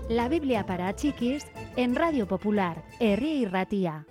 La Biblia para Chiquis en Radio Popular, Herri y Ratia.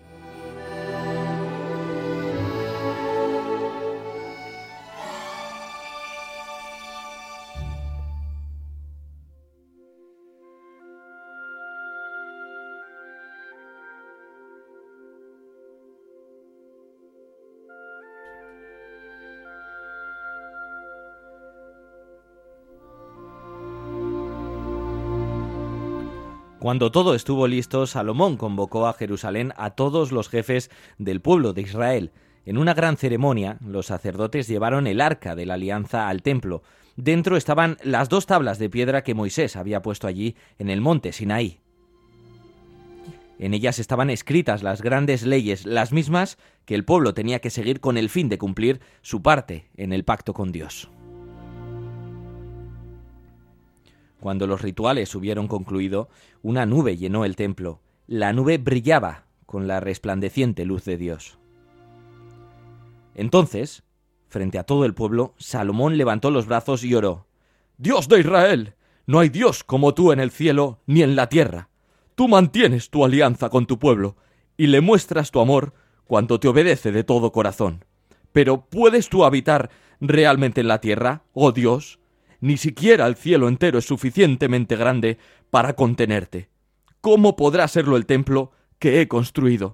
Cuando todo estuvo listo, Salomón convocó a Jerusalén a todos los jefes del pueblo de Israel. En una gran ceremonia, los sacerdotes llevaron el arca de la alianza al templo. Dentro estaban las 2 tablas de piedra que Moisés había puesto allí en el monte Sinaí. En ellas estaban escritas las grandes leyes, las mismas que el pueblo tenía que seguir con el fin de cumplir su parte en el pacto con Dios. Cuando los rituales hubieron concluido, una nube llenó el templo. La nube brillaba con la resplandeciente luz de Dios. Entonces, frente a todo el pueblo, Salomón levantó los brazos y oró: «Dios de Israel, no hay Dios como tú en el cielo ni en la tierra. Tú mantienes tu alianza con tu pueblo y le muestras tu amor cuando te obedece de todo corazón. Pero ¿puedes tú habitar realmente en la tierra, oh Dios? Ni siquiera el cielo entero es suficientemente grande para contenerte. ¿Cómo podrá serlo el templo que he construido?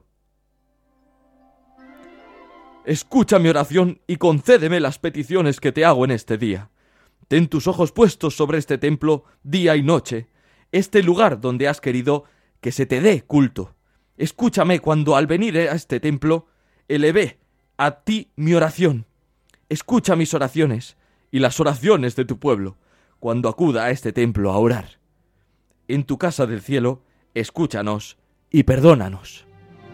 Escucha mi oración y concédeme las peticiones que te hago en este día. Ten tus ojos puestos sobre este templo día y noche, este lugar donde has querido que se te dé culto. Escúchame cuando al venir a este templo elevé a ti mi oración. Escucha mis oraciones y las oraciones de tu pueblo cuando acuda a este templo a orar. En tu casa del cielo, escúchanos y perdónanos».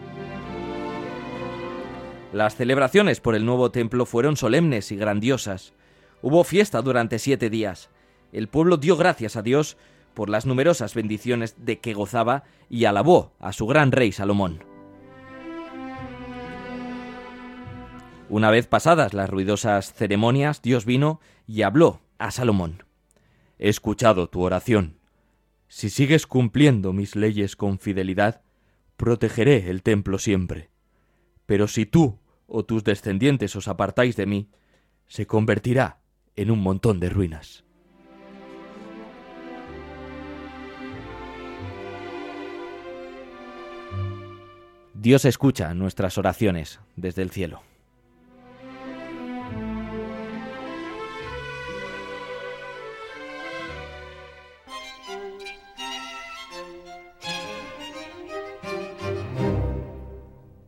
Las celebraciones por el nuevo templo fueron solemnes y grandiosas. Hubo fiesta durante 7 días. El pueblo dio gracias a Dios por las numerosas bendiciones de que gozaba y alabó a su gran rey Salomón. Una vez pasadas las ruidosas ceremonias, Dios vino y habló a Salomón: «He escuchado tu oración. Si sigues cumpliendo mis leyes con fidelidad, protegeré el templo siempre. Pero si tú o tus descendientes os apartáis de mí, se convertirá en un montón de ruinas». Dios escucha nuestras oraciones desde el cielo.